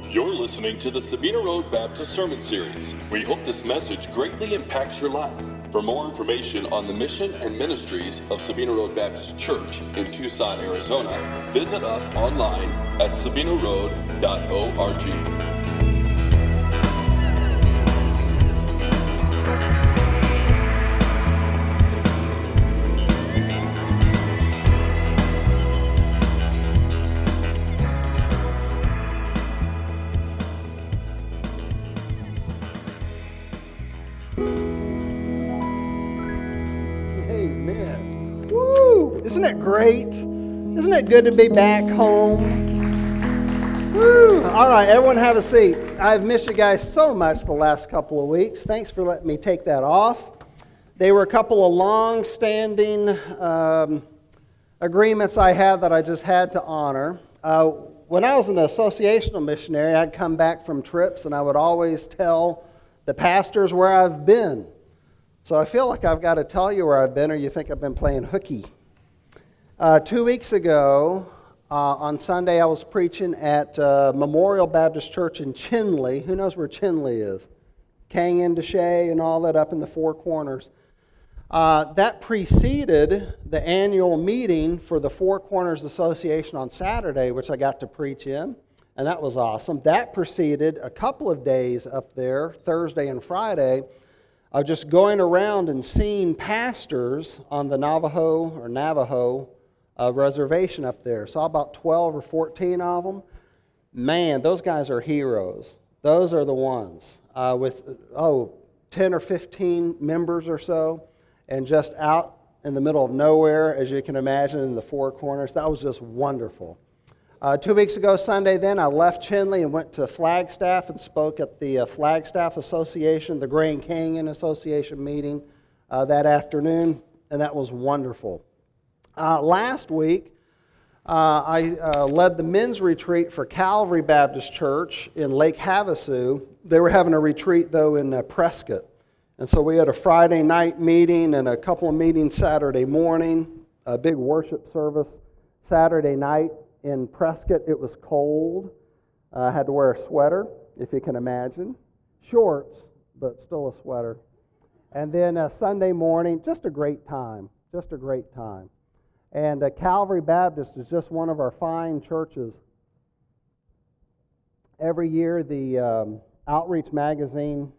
You're listening to the Sabina Road Baptist Sermon Series. We hope this message greatly impacts your life. For more information on the mission and ministries of Sabina Road Baptist Church in Tucson, Arizona, visit us online at sabinaroad.org. Amen. Woo! Isn't it great? Isn't it good to be back home? Woo! All right, everyone have a seat. I've missed you guys so much the last couple of weeks. Thanks for letting me take that off. They were a couple of long-standing agreements I had that I just had to honor. When I was an associational missionary, I'd come back from trips and I would always tell the pastors where I've been. So I feel like I've got to tell you where I've been, or you think I've been playing hooky. 2 weeks ago, on Sunday, I was preaching at Memorial Baptist Church in Chinle. Who knows where Chinle is? Canyon, Deshay, and all that up in the Four Corners. That preceded the annual meeting for the Four Corners Association on Saturday, which I got to preach in, and that was awesome. That preceded a couple of days up there, Thursday and Friday, of just going around and seeing pastors on the Navajo reservation up there. Saw about 12 or 14 of them. Man, those guys are heroes. Those are the ones with 10 or 15 members or so, and just out in the middle of nowhere, as you can imagine, in the Four Corners. That was just wonderful. 2 weeks ago, Sunday then, I left Chinle and went to Flagstaff and spoke at the Flagstaff Association, the Grand Canyon Association meeting that afternoon, and that was wonderful. Last week, I led the men's retreat for Calvary Baptist Church in Lake Havasu. They were having a retreat, though, in Prescott. And so we had a Friday night meeting and a couple of meetings Saturday morning, a big worship service Saturday night. In Prescott, it was cold. I had to wear a sweater, if you can imagine. Shorts, but still a sweater. And then Sunday morning, just a great time. And Calvary Baptist is just one of our fine churches. Every year, the Outreach magazine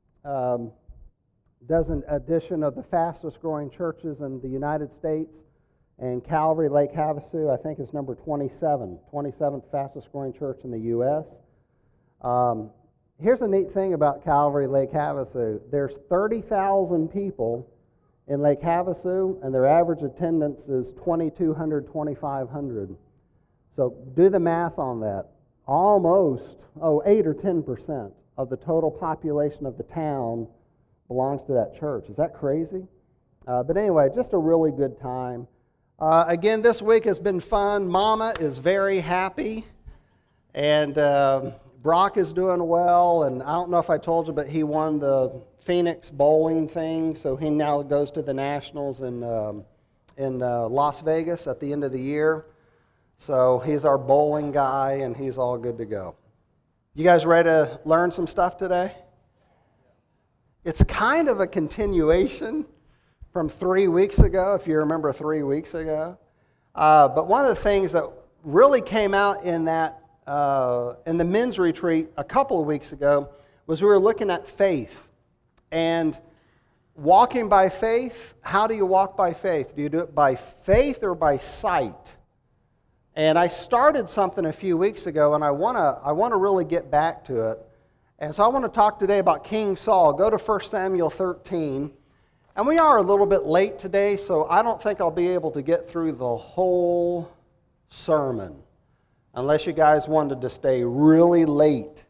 does an edition of the fastest growing churches in the United States. And Calvary Lake Havasu, I think, is number 27th fastest growing church in the U.S. Here's a neat thing about Calvary Lake Havasu. There's 30,000 people in Lake Havasu, and their average attendance is 2,200, 2,500. So do the math on that. Almost, 8 or 10% of the total population of the town belongs to that church. Is that crazy? But anyway, just a really good time. Again, this week has been fun. Mama is very happy, and Brock is doing well, and I don't know if I told you, but he won the Phoenix bowling thing, so he now goes to the Nationals in Las Vegas at the end of the year. So he's our bowling guy, and he's all good to go. You guys ready to learn some stuff today? It's kind of a continuation from 3 weeks ago, if you remember 3 weeks ago. But one of the things that really came out in that in the men's retreat a couple of weeks ago was we were looking at faith. And walking by faith, how do you walk by faith? Do you do it by faith or by sight? And I started something a few weeks ago, and I want to really get back to it. And so I want to talk today about King Saul. Go to 1 Samuel 13. And we are a little bit late today, so I don't think I'll be able to get through the whole sermon unless you guys wanted to stay really late.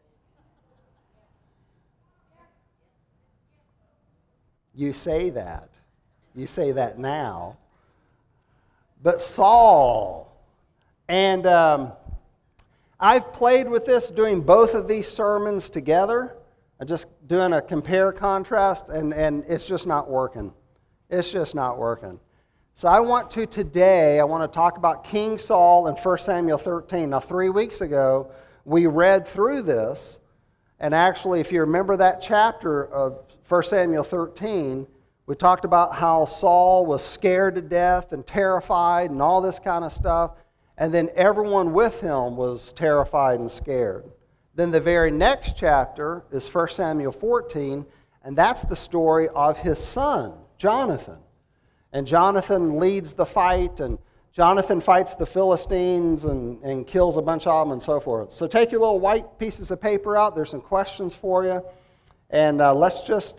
You say that. You say that now. But Saul, and I've played with this, doing both of these sermons together. I'm just doing a compare-contrast, and it's just not working. It's just not working. So I want to talk about King Saul in 1 Samuel 13. Now, 3 weeks ago, we read through this, and actually, if you remember that chapter of 1 Samuel 13, we talked about how Saul was scared to death and terrified and all this kind of stuff, and then everyone with him was terrified and scared. Then the very next chapter is 1 Samuel 14, and that's the story of his son, Jonathan. And Jonathan leads the fight, and Jonathan fights the Philistines and kills a bunch of them and so forth. So take your little white pieces of paper out. There's some questions for you. And let's just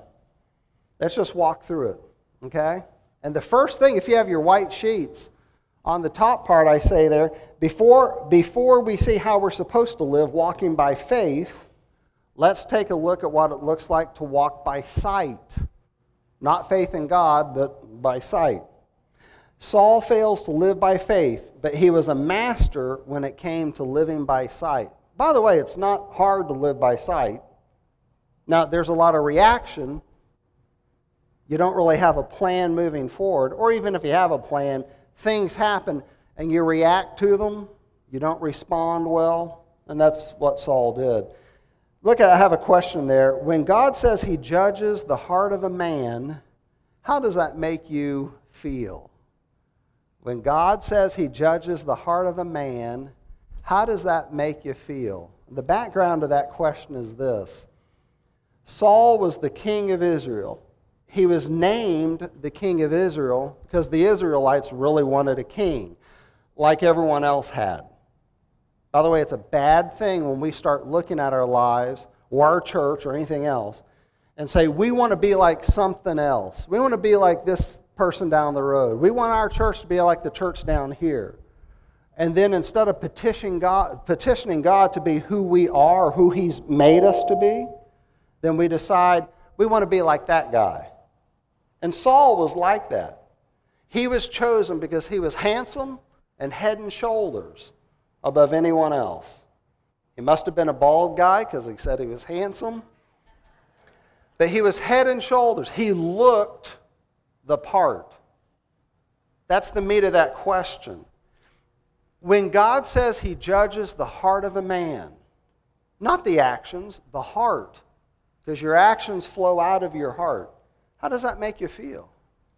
walk through it, okay? And the first thing, if you have your white sheets, on the top part I say there, before we see how we're supposed to live walking by faith, let's take a look at what it looks like to walk by sight. Not faith in God, but by sight. Saul fails to live by faith, but he was a master when it came to living by sight. By the way, it's not hard to live by sight. Now, there's a lot of reaction. You don't really have a plan moving forward, or even if you have a plan, things happen and you react to them. You don't respond well, and that's what Saul did. Look, I have a question there. When God says He judges the heart of a man, how does that make you feel? When God says He judges the heart of a man, how does that make you feel? The background of that question is this. Saul was the king of Israel. He was named the king of Israel because the Israelites really wanted a king, like everyone else had. By the way, it's a bad thing when we start looking at our lives or our church or anything else and say, we want to be like something else. We want to be like this person down the road. We want our church to be like the church down here. And then instead of petitioning God to be who we are, who He's made us to be, then we decide we want to be like that guy. And Saul was like that. He was chosen because he was handsome and head and shoulders above anyone else. He must have been a bald guy because he said he was handsome. But he was head and shoulders. He looked the part. That's the meat of that question. When God says He judges the heart of a man, not the actions, the heart, because your actions flow out of your heart, how does that make you feel?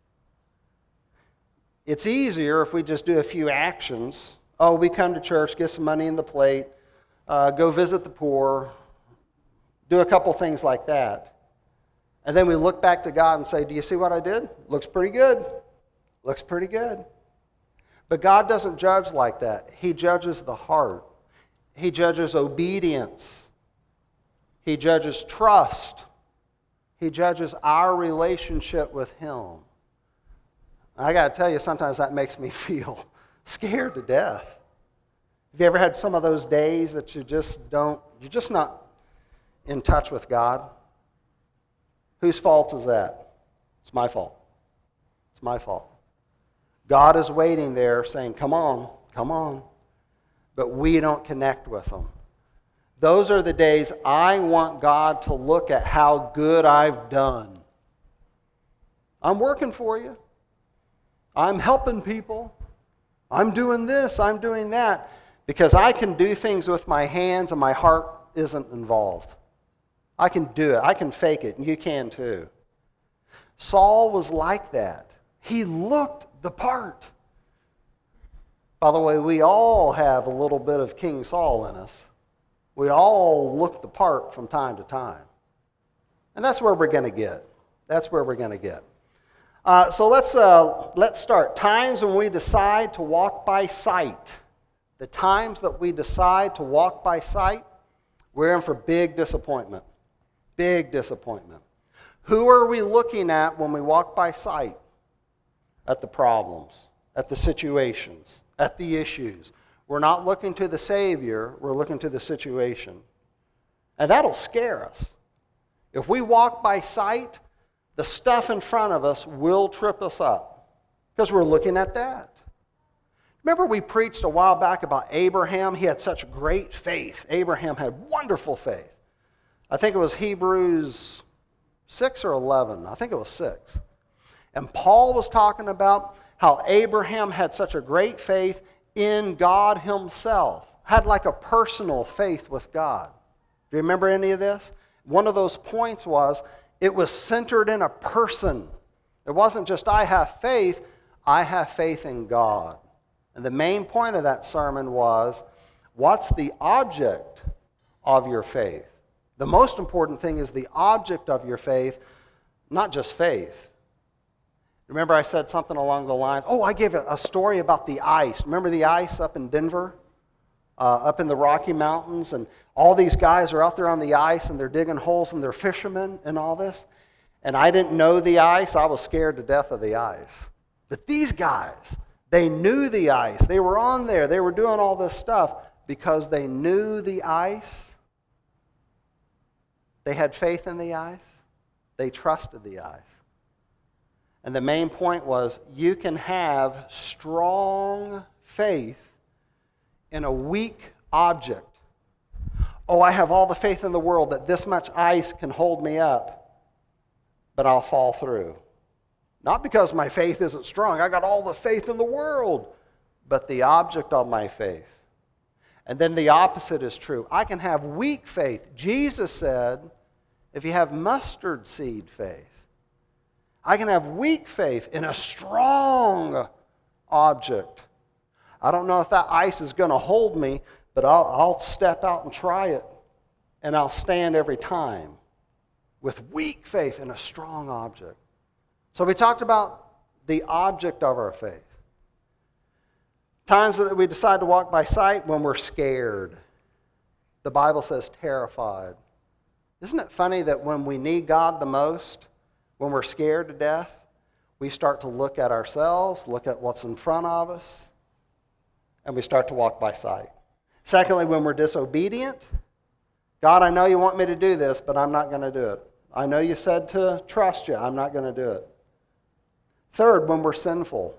It's easier if we just do a few actions. Oh, we come to church, get some money in the plate, go visit the poor, do a couple things like that. And then we look back to God and say, do you see what I did? Looks pretty good. Looks pretty good. But God doesn't judge like that. He judges the heart. He judges obedience. He judges trust. He judges our relationship with Him. I got to tell you, sometimes that makes me feel scared to death. Have you ever had some of those days that you're just not in touch with God? Whose fault is that? It's my fault. It's my fault. God is waiting there saying, come on, come on. But we don't connect with Him. Those are the days I want God to look at how good I've done. I'm working for you. I'm helping people. I'm doing this, I'm doing that. Because I can do things with my hands and my heart isn't involved. I can do it. I can fake it, and you can too. Saul was like that. He looked the part. By the way, we all have a little bit of King Saul in us. We all look the part from time to time. And that's where we're going to get. That's where we're going to get. So let's start. Times when we decide to walk by sight. The times that we decide to walk by sight, we're in for big disappointment. Big disappointment. Who are we looking at when we walk by sight? At the problems, at the situations, at the issues. We're not looking to the Savior, we're looking to the situation. And that'll scare us. If we walk by sight, the stuff in front of us will trip us up because we're looking at that. Remember we preached a while back about Abraham? He had such great faith. Abraham had wonderful faith. I think it was Hebrews 6 or 11. I think it was 6. And Paul was talking about how Abraham had such a great faith in God Himself. had like a personal faith with God. Do you remember any of this? One of those points was it was centered in a person. It wasn't just I have faith in God. And the main point of that sermon was, what's the object of your faith? The most important thing is the object of your faith, not just faith. Remember I said something along the lines, I gave a story about the ice. Remember the ice up in Denver? Up in the Rocky Mountains, and all these guys are out there on the ice, and they're digging holes, and they're fishermen and all this. And I didn't know the ice. I was scared to death of the ice. But these guys, they knew the ice. They were on there. They were doing all this stuff because they knew the ice. They had faith in the ice. They trusted the ice. And the main point was, you can have strong faith in a weak object. I have all the faith in the world that this much ice can hold me up, but I'll fall through. Not because my faith isn't strong. I got all the faith in the world, but the object of my faith. And then the opposite is true. I can have weak faith. Jesus said, if you have mustard seed faith, I can have weak faith in a strong object. I don't know if that ice is going to hold me, but I'll step out and try it, and I'll stand every time with weak faith in a strong object. So we talked about the object of our faith. Times that we decide to walk by sight when we're scared. The Bible says terrified. Isn't it funny that when we need God the most, when we're scared to death, we start to look at ourselves, look at what's in front of us, and we start to walk by sight. Secondly, when we're disobedient, God, I know you want me to do this, but I'm not going to do it. I know you said to trust you. I'm not going to do it. Third, when we're sinful.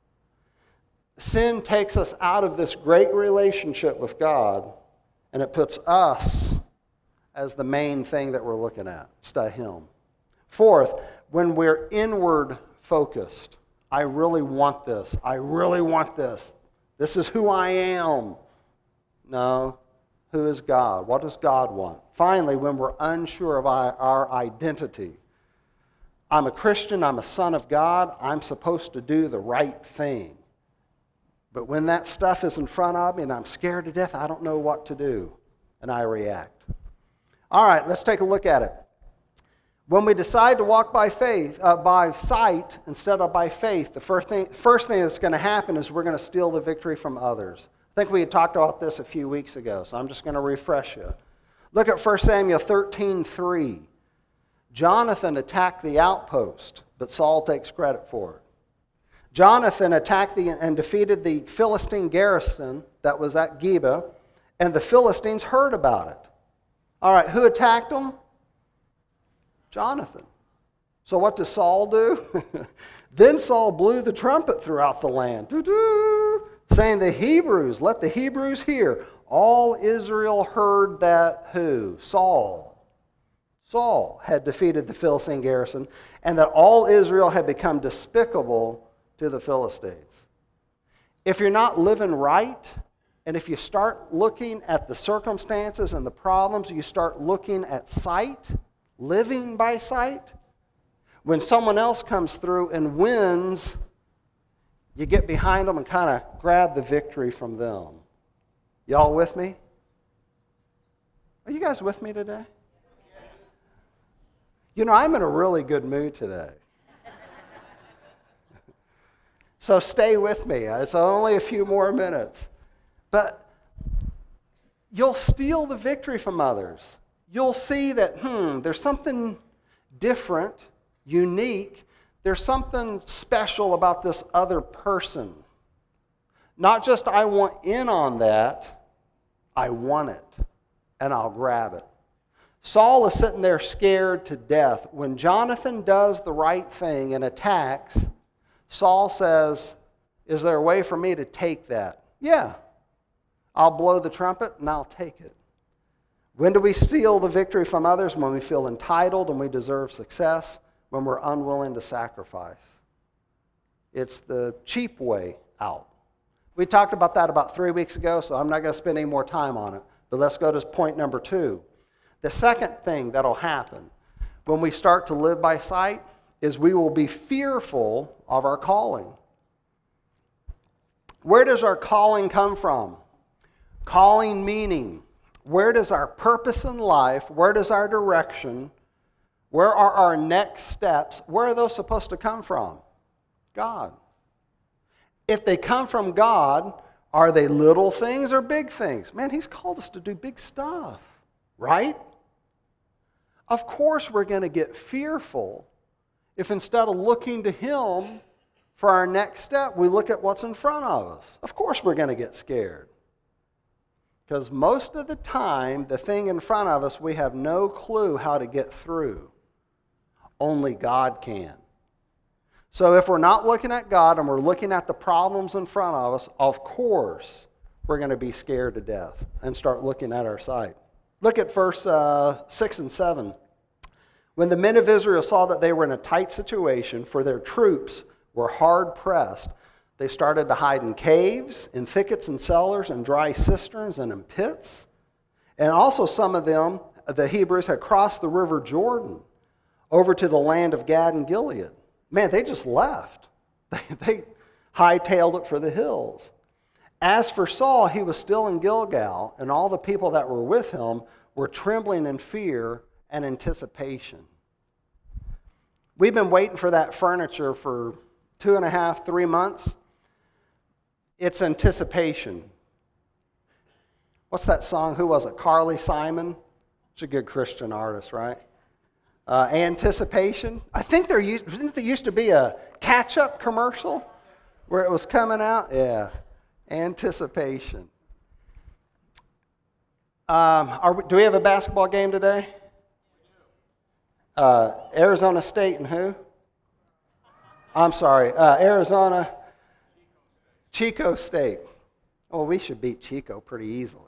Sin takes us out of this great relationship with God, and it puts us as the main thing that we're looking at instead of Him. Fourth, when we're inward focused. I really want this. I really want this. This is who I am. No. Who is God? What does God want? Finally, when we're unsure of our identity. I'm a Christian. I'm a son of God. I'm supposed to do the right thing. But when that stuff is in front of me and I'm scared to death, I don't know what to do. And I react. All right, let's take a look at it. When we decide to walk by faith, by sight instead of by faith, the first thing that's going to happen is we're going to steal the victory from others. I think we had talked about this a few weeks ago, so I'm just going to refresh you. Look at 1 Samuel 13:3. Jonathan attacked the outpost, but Saul takes credit for it. Jonathan attacked and defeated the Philistine garrison that was at Geba, and the Philistines heard about it. All right, who attacked them? Jonathan. So what does Saul do? Then Saul blew the trumpet throughout the land, saying, the Hebrews, let the Hebrews hear. All Israel heard that who? Saul. Saul had defeated the Philistine garrison, and that all Israel had become despicable to the Philistines. If you're not living right, and if you start looking at the circumstances and the problems, you start looking at sight, living by sight, when someone else comes through and wins, you get behind them and kind of grab the victory from them. Y'all with me? Are you guys with me today? You know, I'm in a really good mood today. So stay with me. It's only a few more minutes. But you'll steal the victory from others. You'll see that, there's something different, unique. There's something special about this other person. Not just I want in on that, I want it, and I'll grab it. Saul is sitting there scared to death. When Jonathan does the right thing and attacks, Saul says, is there a way for me to take that? Yeah. I'll blow the trumpet and I'll take it. When do we steal the victory from others? When we feel entitled and we deserve success, when we're unwilling to sacrifice. It's the cheap way out. We talked about that about 3 weeks ago, so I'm not going to spend any more time on it. But let's go to point number 2. The second thing that'll happen when we start to live by sight is we will be fearful of our calling. Where does our calling come from? Calling meaning, where does our purpose in life, where does our direction, where are our next steps, where are those supposed to come from? God. If they come from God, are they little things or big things? Man, He's called us to do big stuff, right? Of course we're going to get fearful if instead of looking to Him for our next step, we look at what's in front of us. Of course we're going to get scared. Because most of the time, the thing in front of us, we have no clue how to get through. Only God can. So if we're not looking at God and we're looking at the problems in front of us, of course, we're going to be scared to death and start looking at our sight. Look at verse 6 and 7. When the men of Israel saw that they were in a tight situation, for their troops were hard pressed, they started to hide in caves, in thickets and cellars, in dry cisterns, and in pits. And also some of them, the Hebrews, had crossed the river Jordan over to the land of Gad and Gilead. Man, they just left. They hightailed it for the hills. As for Saul, he was still in Gilgal, and all the people that were with him were trembling in fear and anticipation. We've been waiting for that furniture for 2.5, 3 months. It's anticipation. What's that song? Who was it? Carly Simon? She's a good Christian artist, right? Anticipation. I think there used to be a catch-up commercial where it was coming out. Yeah, anticipation. Do we have a basketball game today? Arizona State and who? I'm sorry, Arizona, Chico State. Well, we should beat Chico pretty easily.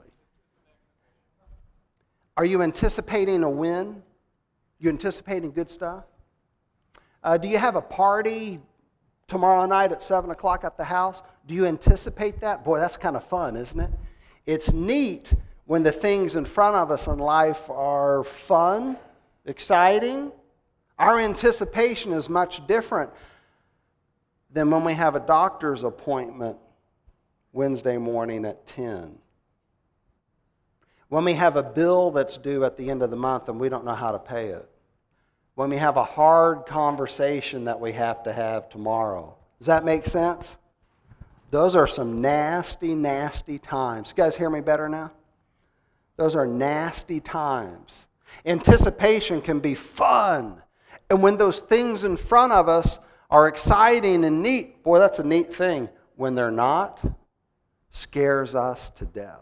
Are you anticipating a win? You anticipating good stuff? Do you have a party tomorrow night at 7 o'clock at the house? Do you anticipate that? Boy, that's kind of fun, isn't it? It's neat when the things in front of us in life are fun, exciting. Our anticipation is much different than when we have a doctor's appointment Wednesday morning at 10. When we have a bill that's due at the end of the month and we don't know how to pay it. When we have a hard conversation that we have to have tomorrow. Does that make sense? Those are some nasty, nasty times. You guys hear me better now? Those are nasty times. Anticipation can be fun. And when those things in front of us are exciting and neat, boy, that's a neat thing. When they're not, scares us to death.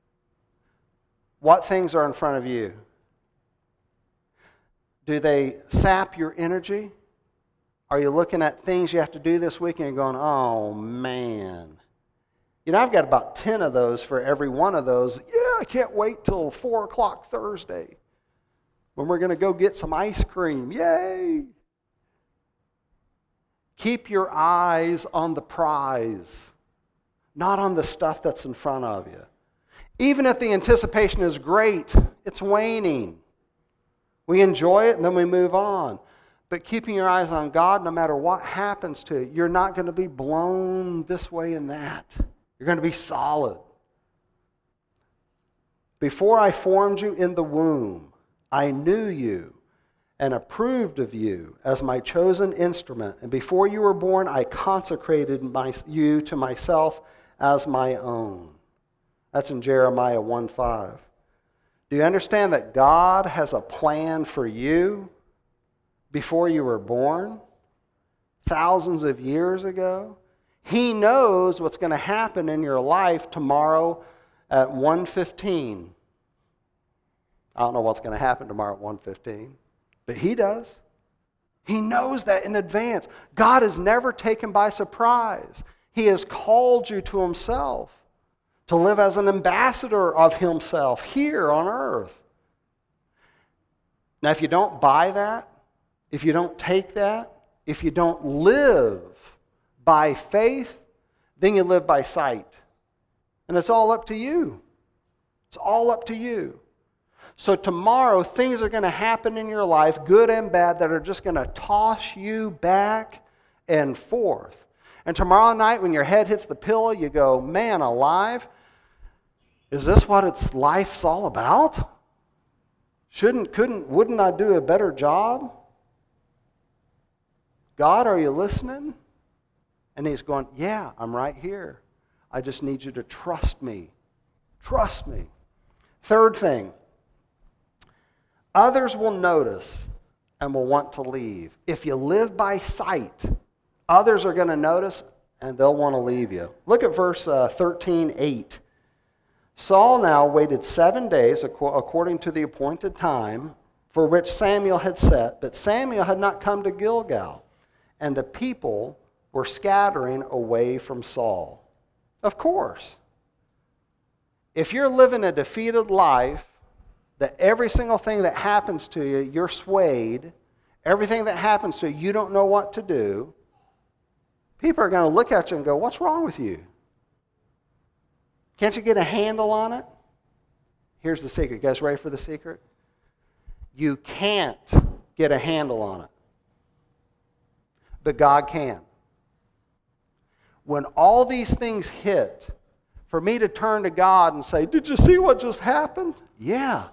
What things are in front of you? Do they sap your energy? Are you looking at things you have to do this week and you're going, oh man. You know, I've got about 10 of those for every one of those. Yeah, I can't wait till 4 o'clock Thursday when we're going to go get some ice cream. Yay! Keep your eyes on the prize, not on the stuff that's in front of you. Even if the anticipation is great, it's waning. We enjoy it and then we move on. But keeping your eyes on God, no matter what happens to you, you're not going to be blown this way and that. You're going to be solid. Before I formed you in the womb, I knew you and approved of you as my chosen instrument. And before you were born, I consecrated you to myself as my own. That's in Jeremiah 1:5. Do you understand that God has a plan for you before you were born? Thousands of years ago? He knows what's going to happen in your life tomorrow at 1:15. I don't know what's going to happen tomorrow at 1:15, but He does. He knows that in advance. God is never taken by surprise. He has called you to Himself to live as an ambassador of Himself here on earth. Now, if you don't buy that, if you don't take that, if you don't live by faith, then you live by sight. And it's all up to you. It's all up to you. So tomorrow, things are going to happen in your life, good and bad, that are just going to toss you back and forth. And tomorrow night, when your head hits the pillow, you go, man alive, is this what life's all about? Wouldn't I do a better job? God, are you listening? And he's going, yeah, I'm right here. I just need you to trust me. Trust me. Third thing, others will notice and will want to leave. If you live by sight, others are going to notice and they'll want to leave you. Look at verse 13:8. Saul now waited 7 days according to the appointed time for which Samuel had set, but Samuel had not come to Gilgal, and the people were scattering away from Saul. Of course, if you're living a defeated life, that every single thing that happens to you, you're swayed, everything that happens to you, you don't know what to do, people are going to look at you and go, what's wrong with you? Can't you get a handle on it? Here's the secret. You guys ready for the secret? You can't get a handle on it. But God can. When all these things hit, for me to turn to God and say, did you see what just happened? Yeah.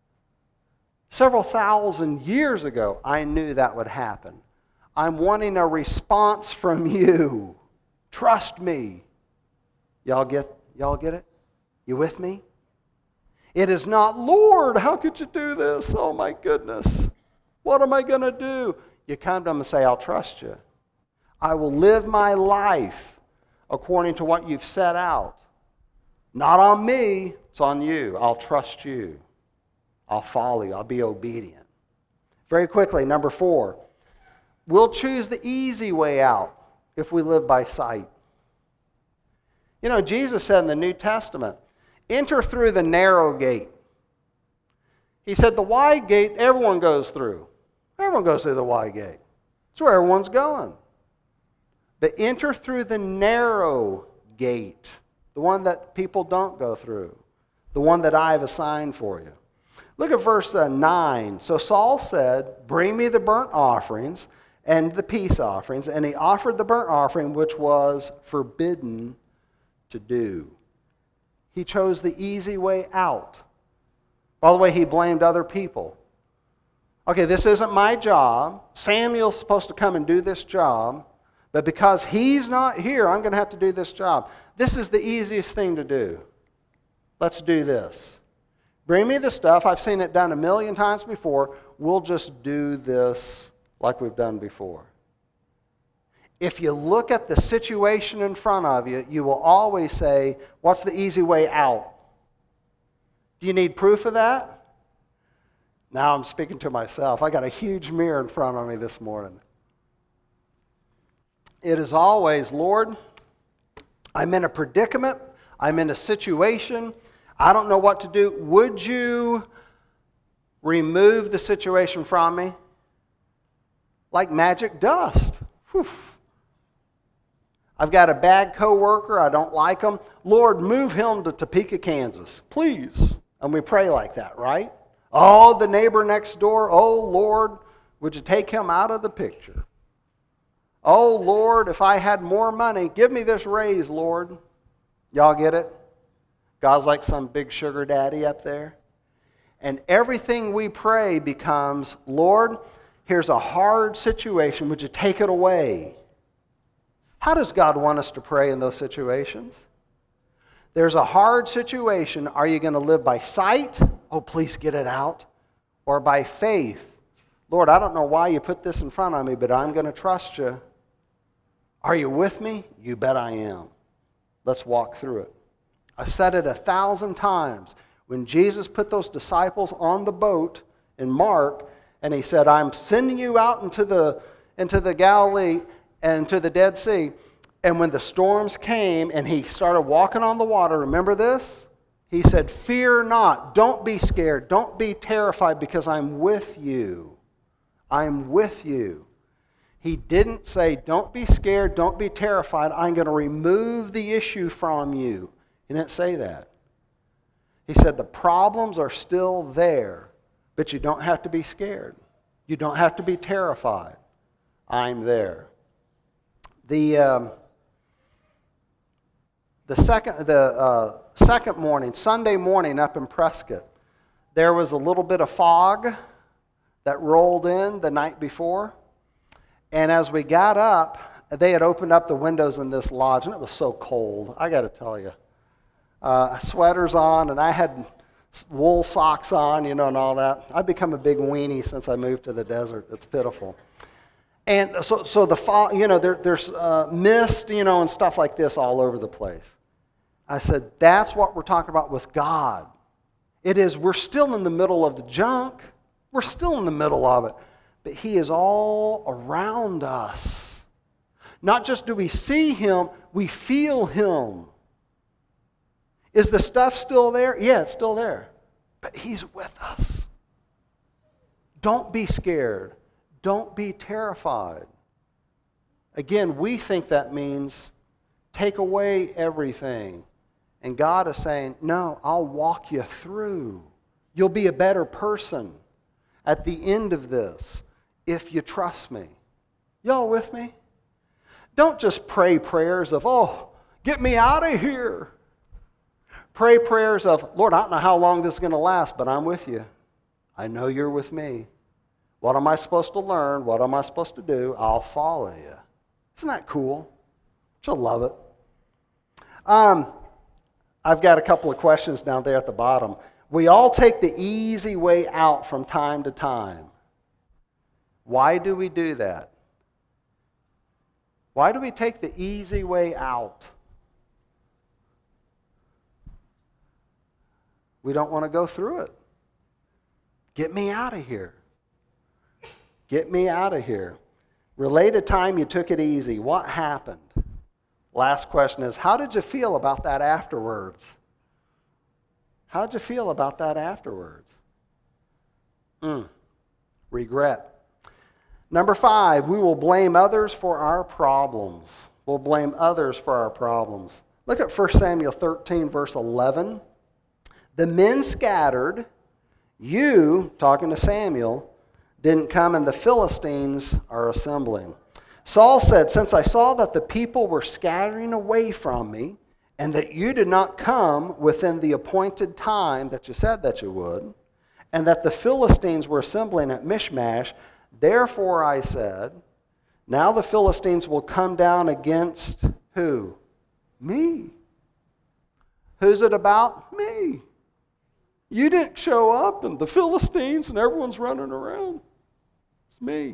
Several thousand years ago, I knew that would happen. I'm wanting a response from you. Trust me. Y'all get it? You with me? It is not, Lord, how could you do this? Oh my goodness. What am I going to do? You come to him and say, I'll trust you. I will live my life according to what you've set out. Not on me, it's on you. I'll trust you. I'll follow you. I'll be obedient. Very quickly, number 4. We'll choose the easy way out if we live by sight. You know, Jesus said in the New Testament, enter through the narrow gate. He said the wide gate, everyone goes through. Everyone goes through the wide gate. It's where everyone's going. But enter through the narrow gate, the one that people don't go through, the one that I have assigned for you. Look at verse 9. So Saul said, bring me the burnt offerings and the peace offerings. And he offered the burnt offering, which was forbidden to do. He chose the easy way out. By the way, he blamed other people. Okay, this isn't my job. Samuel's supposed to come and do this job, but because he's not here, I'm going to have to do this job. This is the easiest thing to do. Let's do this. Bring me the stuff. I've seen it done 1,000,000 times before. We'll just do this like we've done before. If you look at the situation in front of you, you will always say, what's the easy way out? Do you need proof of that? Now I'm speaking to myself. I got a huge mirror in front of me this morning. It is always, Lord, I'm in a predicament. I'm in a situation. I don't know what to do. Would you remove the situation from me? Like magic dust. Whew. I've got a bad coworker. I don't like him. Lord, move him to Topeka, Kansas, please. And we pray like that, right? Oh, the neighbor next door. Oh, Lord, would you take him out of the picture? Oh, Lord, if I had more money, give me this raise, Lord. Y'all get it? God's like some big sugar daddy up there. And everything we pray becomes, Lord, here's a hard situation. Would you take it away? How does God want us to pray in those situations? There's a hard situation. Are you going to live by sight? Oh, please get it out. Or by faith? Lord, I don't know why you put this in front of me, but I'm going to trust you. Are you with me? You bet I am. Let's walk through it. I said it 1,000 times. When Jesus put those disciples on the boat in Mark, and he said, I'm sending you out into the Galilee and to the Dead Sea. And when the storms came and he started walking on the water, remember this? He said, fear not. Don't be scared. Don't be terrified because I'm with you. I'm with you. He didn't say, don't be scared, don't be terrified, I'm going to remove the issue from you. He didn't say that. He said the problems are still there, but you don't have to be scared. You don't have to be terrified. I'm there. The second morning, Sunday morning up in Prescott, there was a little bit of fog that rolled in the night before. And as we got up, they had opened up the windows in this lodge, and it was so cold, I got to tell you. Sweaters on, and I had wool socks on, and all that. I've become a big weenie since I moved to the desert. It's pitiful. And so the fog, there's mist, and stuff like this all over the place. I said, that's what we're talking about with God. We're still in the middle of the junk. We're still in the middle of it. But He is all around us. Not just do we see Him, we feel Him. Is the stuff still there? Yeah, it's still there. But He's with us. Don't be scared. Don't be terrified. Again, we think that means take away everything. And God is saying, no, I'll walk you through. You'll be a better person at the end of this if you trust me. Y'all with me? Don't just pray prayers of, get me out of here. Pray prayers of, Lord, I don't know how long this is going to last, but I'm with you. I know you're with me. What am I supposed to learn? What am I supposed to do? I'll follow you. Isn't that cool? She'll love it. I've got a couple of questions down there at the bottom. We all take the easy way out from time to time. Why do we do that? Why do we take the easy way out? We don't want to go through it. Get me out of here. Get me out of here. Related time, you took it easy. What happened? Last question is, how did you feel about that afterwards? How did you feel about that afterwards? Regret. Number 5, we will blame others for our problems. We'll blame others for our problems. Look at 1 Samuel 13, verse 11. The men scattered. You, talking to Samuel, didn't come, and the Philistines are assembling. Saul said, since I saw that the people were scattering away from me, and that you did not come within the appointed time that you said that you would, and that the Philistines were assembling at Michmash, therefore I said, now the Philistines will come down against who? Me. Who's it about? Me. You didn't show up, and the Philistines, and everyone's running around. It's me.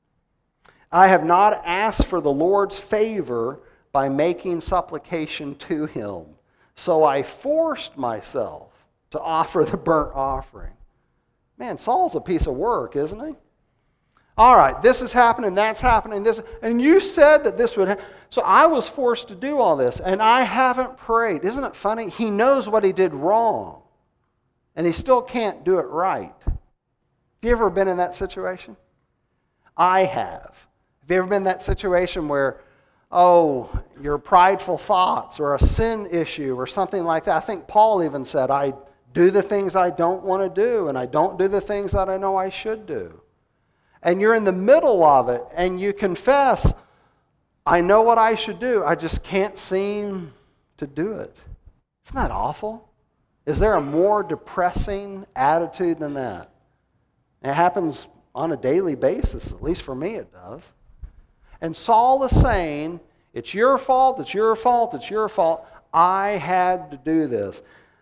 I have not asked for the Lord's favor by making supplication to Him. So I forced myself to offer the burnt offering. Man, Saul's a piece of work, isn't he? All right, this is happening, that's happening, this, and you said that this would happen. So I was forced to do all this, and I haven't prayed. Isn't it funny? He knows what he did wrong, and he still can't do it right. Have you ever been in that situation? I have. Have you ever been in that situation where, your prideful thoughts or a sin issue or something like that? I think Paul even said, I do the things I don't want to do, and I don't do the things that I know I should do. And you're in the middle of it, and you confess, I know what I should do, I just can't seem to do it. Isn't that awful? Is there a more depressing attitude than that? And it happens on a daily basis, at least for me it does. And Saul is saying, it's your fault, it's your fault, it's your fault. I had to do this.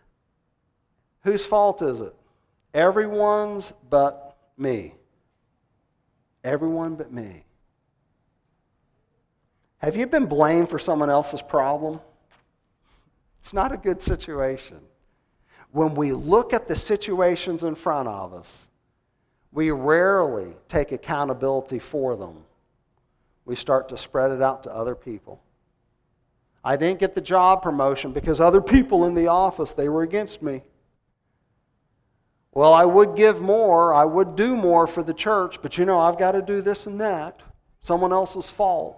Whose fault is it? Everyone's but me. Everyone but me. Have you been blamed for someone else's problem? It's not a good situation. When we look at the situations in front of us, we rarely take accountability for them. We start to spread it out to other people. I didn't get the job promotion because other people in the office, they were against me. Well, I would give more, I would do more for the church, but I've got to do this and that. someone else's fault.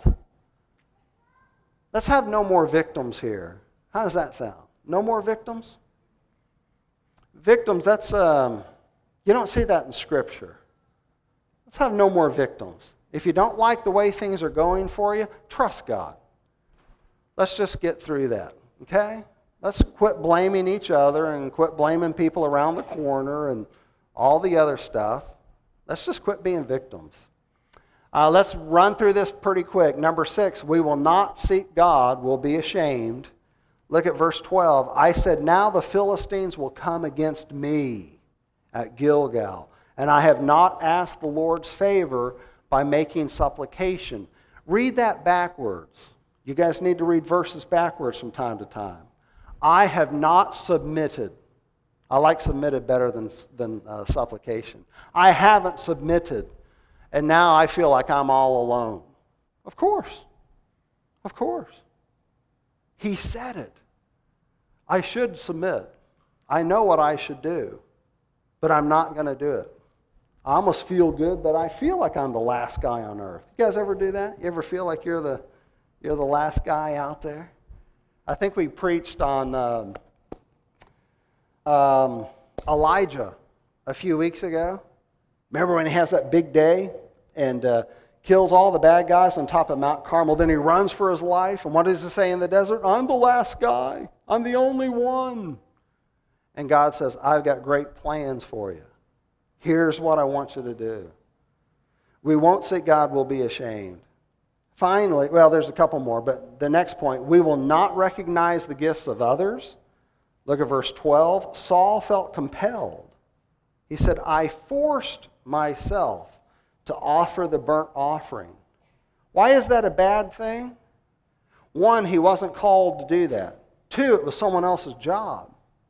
Let's have no more victims here. How does that sound? No more victims? Victims, that's, you don't see that in Scripture. Let's have no more victims. If you don't like the way things are going for you, trust God. Let's just get through that, okay? Let's quit blaming each other and quit blaming people around the corner and all the other stuff. Let's just quit being victims. Let's run through this pretty quick. Number 6, we will not seek God, we'll be ashamed. Look at verse 12. I said, now the Philistines will come against me at Gilgal, and I have not asked the Lord's favor by making supplication. Read that backwards. You guys need to read verses backwards from time to time. I have not submitted. I like submitted better than supplication. I haven't submitted, and now I feel like I'm all alone. Of course. Of course. He said it. I should submit. I know what I should do, but I'm not going to do it. I almost feel good that I feel like I'm the last guy on earth. You guys ever do that? You ever feel like you're the last guy out there? I think we preached on Elijah a few weeks ago. Remember when he has that big day and kills all the bad guys on top of Mount Carmel? Then he runs for his life. And what does he say in the desert? I'm the last guy. I'm the only one. And God says, I've got great plans for you. Here's what I want you to do. We won't seek God, we'll be ashamed. Finally, well, there's a couple more, but the next point, we will not recognize the gifts of others. Look at verse 12. Saul felt compelled. He said, I forced myself to offer the burnt offering. Why is that a bad thing? One, he wasn't called to do that. Two, it was someone else's job.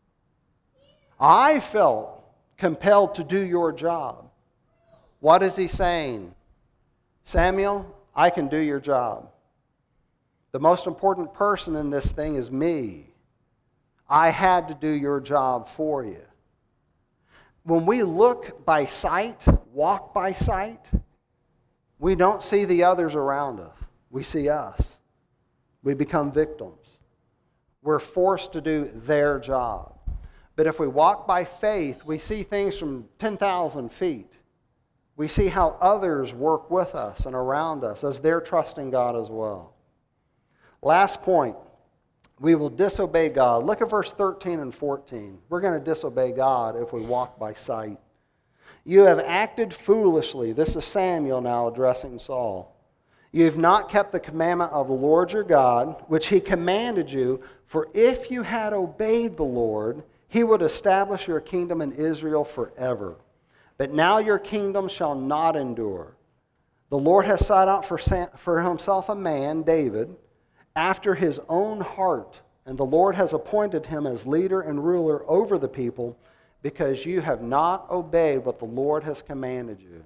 I felt compelled to do your job. What is he saying? Samuel, I can do your job. The most important person in this thing is me. I had to do your job for you. When we look by sight, walk by sight, we don't see the others around us. We see us. We become victims. We're forced to do their job. But if we walk by faith, we see things from 10,000 feet. We see how others work with us and around us as they're trusting God as well. Last point, we will disobey God. Look at verse 13 and 14. We're going to disobey God if we walk by sight. You have acted foolishly. This is Samuel now addressing Saul. You have not kept the commandment of the Lord your God, which he commanded you, for if you had obeyed the Lord, he would establish your kingdom in Israel forever. But now your kingdom shall not endure. The Lord has sought out for himself a man, David, after his own heart, and the Lord has appointed him as leader and ruler over the people, because you have not obeyed what the Lord has commanded you.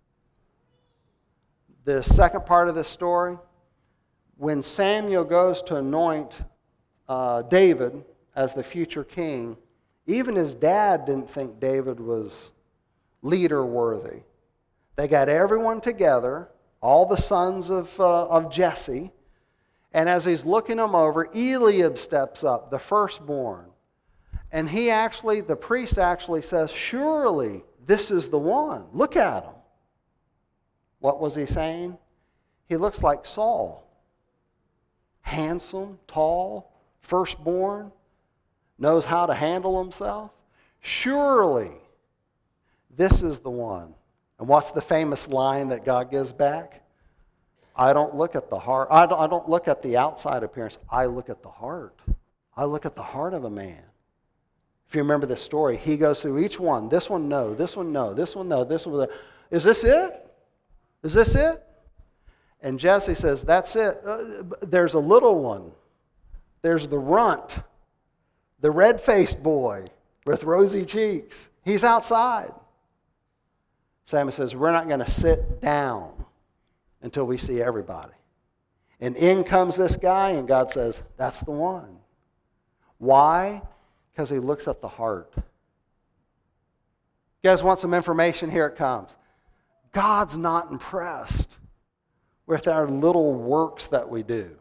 The second part of this story, when Samuel goes to anoint David as the future king, even his dad didn't think David was leader worthy. They got everyone together, all the sons of Jesse, and as he's looking them over, Eliab steps up, the firstborn. And the priest actually says, surely this is the one. Look at him. What was he saying? He looks like Saul. Handsome, tall, firstborn, knows how to handle himself. Surely this is the one. And what's the famous line that God gives back? I don't look at the heart. I don't look at the outside appearance. I look at the heart. I look at the heart of a man. If you remember this story, he goes through each one. This one, no. This one, no. This one, no. This one, no. Is this it? Is this it? And Jesse says, that's it. There's a little one. There's the runt, the red-faced boy with rosy cheeks. He's outside. Samuel says, we're not going to sit down until we see everybody. And in comes this guy, and God says, that's the one. Why? Because he looks at the heart. You guys want some information? Here it comes. God's not impressed with our little works that we do.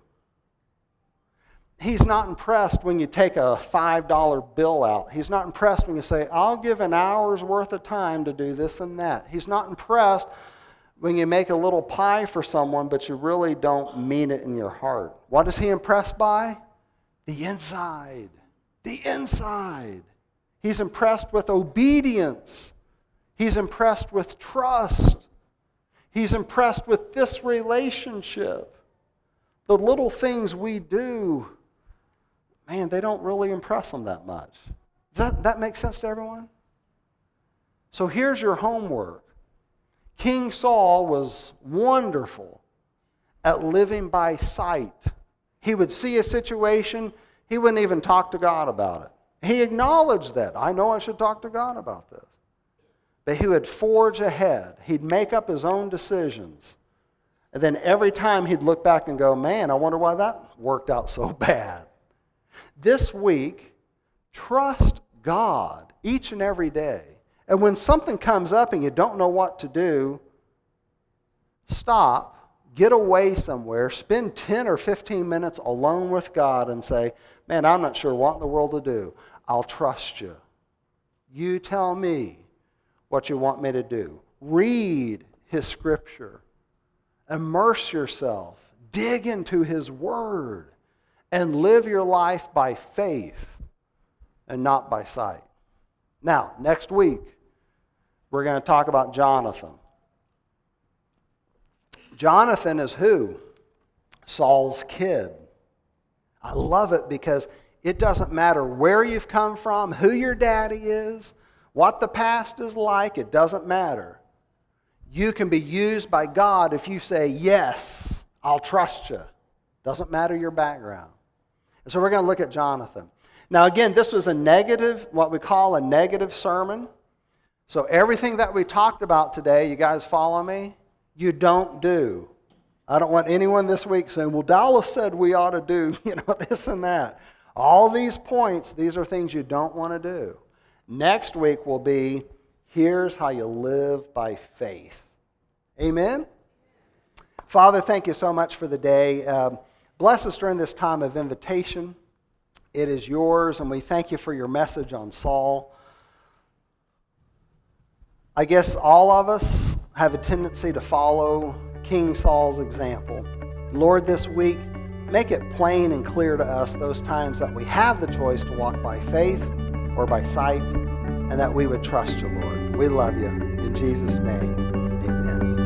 He's not impressed when you take a $5 bill out. He's not impressed when you say, I'll give an hour's worth of time to do this and that. He's not impressed when you make a little pie for someone, but you really don't mean it in your heart. What is he impressed by? The inside. The inside. He's impressed with obedience. He's impressed with trust. He's impressed with this relationship. The little things we do, man, they don't really impress him that much. Does that make sense to everyone? So here's your homework. King Saul was wonderful at living by sight. He would see a situation, he wouldn't even talk to God about it. He acknowledged that. I know I should talk to God about this. But he would forge ahead. He'd make up his own decisions. And then every time he'd look back and go, man, I wonder why that worked out so bad. This week, trust God each and every day. And when something comes up and you don't know what to do, stop, get away somewhere, spend 10 or 15 minutes alone with God and say, man, I'm not sure what in the world to do. I'll trust you. You tell me what you want me to do. Read His Scripture. Immerse yourself. Dig into His Word. And live your life by faith and not by sight. Now, next week, we're going to talk about Jonathan. Jonathan is who? Saul's kid. I love it because it doesn't matter where you've come from, who your daddy is, what the past is like, it doesn't matter. You can be used by God if you say, yes, I'll trust you. Doesn't matter your background. And so we're going to look at Jonathan. Now again, this was a negative, what we call a negative sermon. So everything that we talked about today, you guys follow me? You don't do. I don't want anyone this week saying, well, Dallas said we ought to do, this and that. All these points, these are things you don't want to do. Next week will be, here's how you live by faith. Amen? Father, thank you so much for the day. Bless us during this time of invitation. It is yours, and we thank you for your message on Saul. I guess all of us have a tendency to follow King Saul's example. Lord, this week, make it plain and clear to us those times that we have the choice to walk by faith or by sight, and that we would trust you, Lord. We love you. In Jesus' name, amen.